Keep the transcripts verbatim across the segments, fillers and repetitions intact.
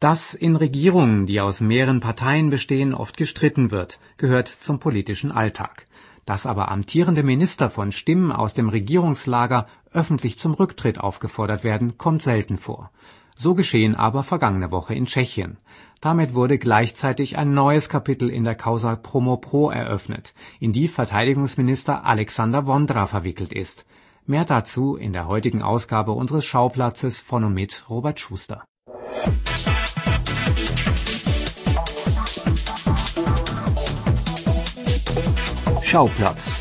Dass in Regierungen, die aus mehreren Parteien bestehen, oft gestritten wird, gehört zum politischen Alltag. Dass aber amtierende Minister von Stimmen aus dem Regierungslager öffentlich zum Rücktritt aufgefordert werden, kommt selten vor. So geschehen aber vergangene Woche in Tschechien. Damit wurde gleichzeitig ein neues Kapitel in der Causa Promopro eröffnet, in die Verteidigungsminister Alexander Vondra verwickelt ist. Mehr dazu in der heutigen Ausgabe unseres Schauplatzes von und mit Robert Schuster. Schauplatz.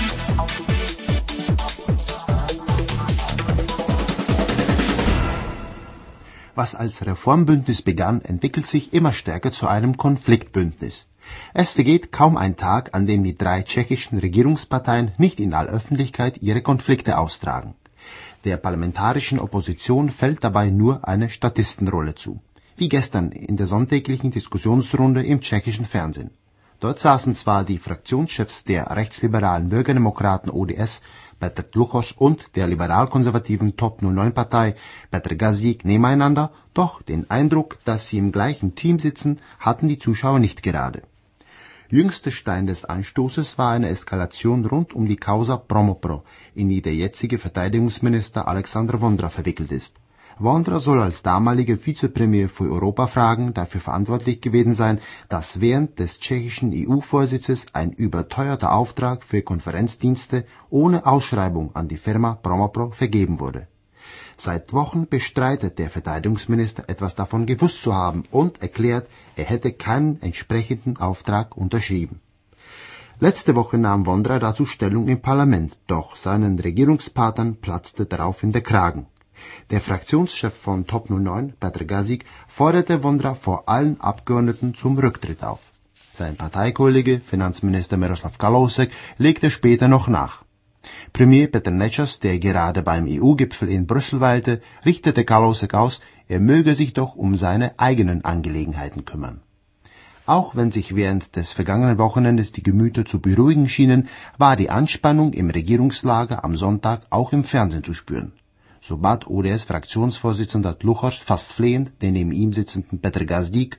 Was als Reformbündnis begann, entwickelt sich immer stärker zu einem Konfliktbündnis. Es vergeht kaum ein Tag, an dem die drei tschechischen Regierungsparteien nicht in aller Öffentlichkeit ihre Konflikte austragen. Der parlamentarischen Opposition fällt dabei nur eine Statistenrolle zu, wie gestern in der sonntäglichen Diskussionsrunde im tschechischen Fernsehen. Dort saßen zwar die Fraktionschefs der rechtsliberalen Bürgerdemokraten O D S, Petr Tluchoš, und der liberal-konservativen Top null neun Partei, Petr Gazdík, nebeneinander, doch den Eindruck, dass sie im gleichen Team sitzen, hatten die Zuschauer nicht gerade. Jüngster Stein des Anstoßes war eine Eskalation rund um die Causa Promopro, in die der jetzige Verteidigungsminister Alexander Vondra verwickelt ist. Vondra soll als damaliger Vizepremier für Europafragen dafür verantwortlich gewesen sein, dass während des tschechischen E U-Vorsitzes ein überteuerter Auftrag für Konferenzdienste ohne Ausschreibung an die Firma Promopro vergeben wurde. Seit Wochen bestreitet der Verteidigungsminister, etwas davon gewusst zu haben, und erklärt, er hätte keinen entsprechenden Auftrag unterschrieben. Letzte Woche nahm Vondra dazu Stellung im Parlament, doch seinen Regierungspartnern platzte daraufhin der Kragen. Der Fraktionschef von Top null neun, Petr Gazdík, forderte Vondra vor allen Abgeordneten zum Rücktritt auf. Sein Parteikollege, Finanzminister Miroslav Kalousek, legte später noch nach. Premier Petr Nečas, der gerade beim E U-Gipfel in Brüssel weilte, richtete Kalousek aus, er möge sich doch um seine eigenen Angelegenheiten kümmern. Auch wenn sich während des vergangenen Wochenendes die Gemüter zu beruhigen schienen, war die Anspannung im Regierungslager am Sonntag auch im Fernsehen zu spüren. So bat O D S-Fraktionsvorsitzender Tluchoš fast flehend den neben ihm sitzenden Petr Gazdík: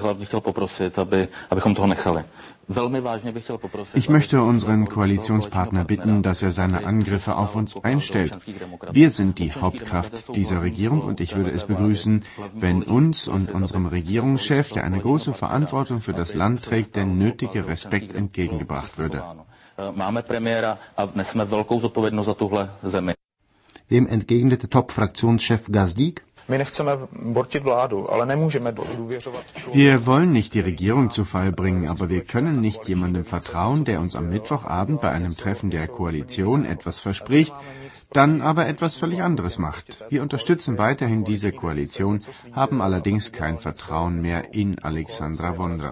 Ich möchte unseren Koalitionspartner bitten, dass er seine Angriffe auf uns einstellt. Wir sind die Hauptkraft dieser Regierung und ich würde es begrüßen, wenn uns und unserem Regierungschef, der eine große Verantwortung für das Land trägt, der nötige Respekt entgegengebracht würde. Dem entgegnete Top-Fraktionschef Gazdík: Wir wollen nicht die Regierung zu Fall bringen, aber wir können nicht jemandem vertrauen, der uns am Mittwochabend bei einem Treffen der Koalition etwas verspricht, dann aber etwas völlig anderes macht. Wir unterstützen weiterhin diese Koalition, haben allerdings kein Vertrauen mehr in Alexandra Vondra.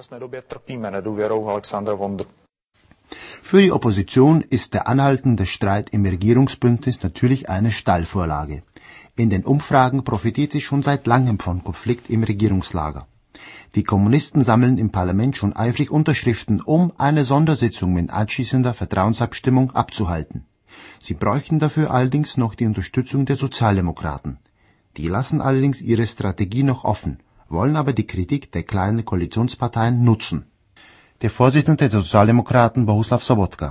Für die Opposition ist der anhaltende Streit im Regierungsbündnis natürlich eine Steilvorlage. In den Umfragen profitiert sie schon seit langem von Konflikt im Regierungslager. Die Kommunisten sammeln im Parlament schon eifrig Unterschriften, um eine Sondersitzung mit anschließender Vertrauensabstimmung abzuhalten. Sie bräuchten dafür allerdings noch die Unterstützung der Sozialdemokraten. Die lassen allerdings ihre Strategie noch offen, wollen aber die Kritik der kleinen Koalitionsparteien nutzen. Der Vorsitzende der Sozialdemokraten, Bohuslav Sobotka: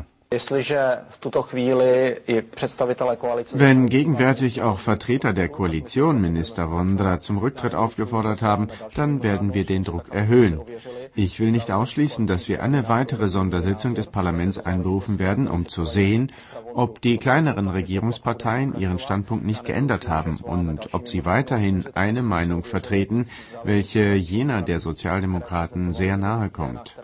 Wenn gegenwärtig auch Vertreter der Koalition Minister Vondra zum Rücktritt aufgefordert haben, dann werden wir den Druck erhöhen. Ich will nicht ausschließen, dass wir eine weitere Sondersitzung des Parlaments einberufen werden, um zu sehen, ob die kleineren Regierungsparteien ihren Standpunkt nicht geändert haben und ob sie weiterhin eine Meinung vertreten, welche jener der Sozialdemokraten sehr nahe kommt.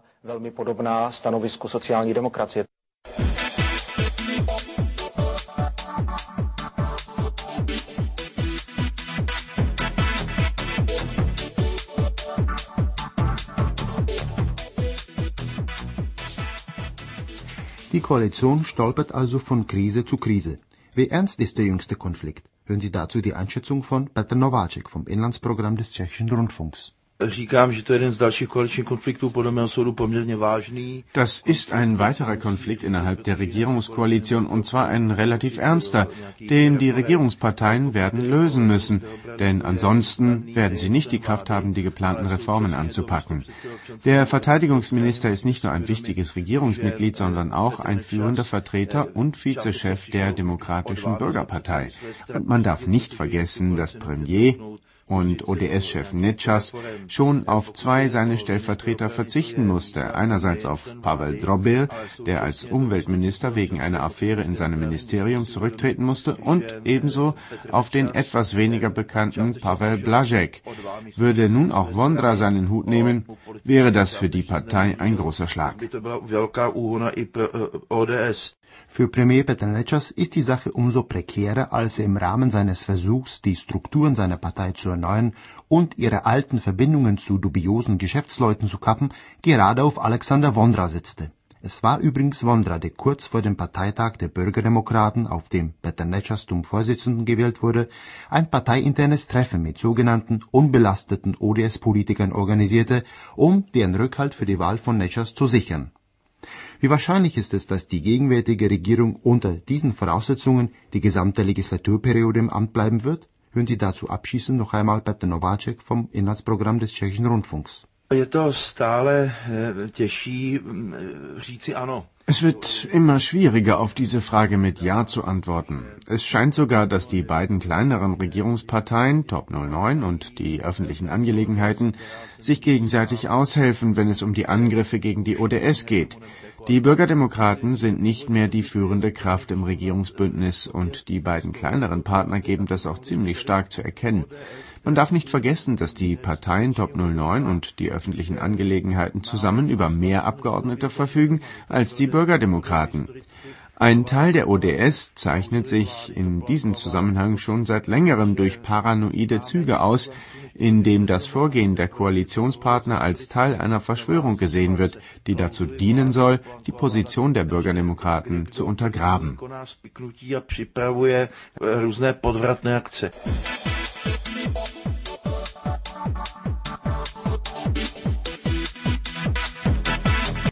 Die Koalition stolpert also von Krise zu Krise. Wie ernst ist der jüngste Konflikt? Hören Sie dazu die Einschätzung von Petr Nováček vom Inlandsprogramm des tschechischen Rundfunks. Das ist ein weiterer Konflikt innerhalb der Regierungskoalition, und zwar ein relativ ernster, den die Regierungsparteien werden lösen müssen, denn ansonsten werden sie nicht die Kraft haben, die geplanten Reformen anzupacken. Der Verteidigungsminister ist nicht nur ein wichtiges Regierungsmitglied, sondern auch ein führender Vertreter und Vizechef der Demokratischen Bürgerpartei. Und man darf nicht vergessen, dass Premier und O D S-Chef Nečas schon auf zwei seiner Stellvertreter verzichten musste. Einerseits auf Pavel Drobil, der als Umweltminister wegen einer Affäre in seinem Ministerium zurücktreten musste, und ebenso auf den etwas weniger bekannten Pavel Blažek. Würde nun auch Vondra seinen Hut nehmen, wäre das für die Partei ein großer Schlag. Für Premier Petr Nečas ist die Sache umso prekärer, als er im Rahmen seines Versuchs, die Strukturen seiner Partei zu erneuern und ihre alten Verbindungen zu dubiosen Geschäftsleuten zu kappen, gerade auf Alexander Vondra setzte. Es war übrigens Vondra, der kurz vor dem Parteitag der Bürgerdemokraten, auf dem Petr Nečas zum Vorsitzenden gewählt wurde, ein parteiinternes Treffen mit sogenannten unbelasteten O D S-Politikern organisierte, um deren Rückhalt für die Wahl von Nečas zu sichern. Wie wahrscheinlich ist es, dass die gegenwärtige Regierung unter diesen Voraussetzungen die gesamte Legislaturperiode im Amt bleiben wird? Hören Sie dazu abschließend noch einmal Petr Nováček vom Inhaltsprogramm des Tschechischen Rundfunks. Es wird immer schwieriger, auf diese Frage mit Ja zu antworten. Es scheint sogar, dass die beiden kleineren Regierungsparteien, Top null neun und die öffentlichen Angelegenheiten, sich gegenseitig aushelfen, wenn es um die Angriffe gegen die O D S geht. Die Bürgerdemokraten sind nicht mehr die führende Kraft im Regierungsbündnis, und die beiden kleineren Partner geben das auch ziemlich stark zu erkennen. Man darf nicht vergessen, dass die Parteien Top null neun und die öffentlichen Angelegenheiten zusammen über mehr Abgeordnete verfügen als die Bürgerdemokraten. Ein Teil der O D S zeichnet sich in diesem Zusammenhang schon seit längerem durch paranoide Züge aus, in dem das Vorgehen der Koalitionspartner als Teil einer Verschwörung gesehen wird, die dazu dienen soll, die Position der Bürgerdemokraten zu untergraben.